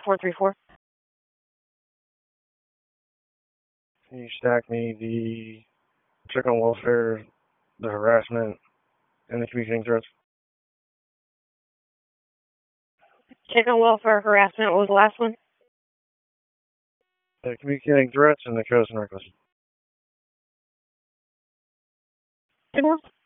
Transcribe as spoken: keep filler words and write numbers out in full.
four three four. Can you stack me the check on welfare, the harassment, and the communicating threats? Check on welfare, harassment. What was the last one? The communicating threats and the coast and reckless. Two more?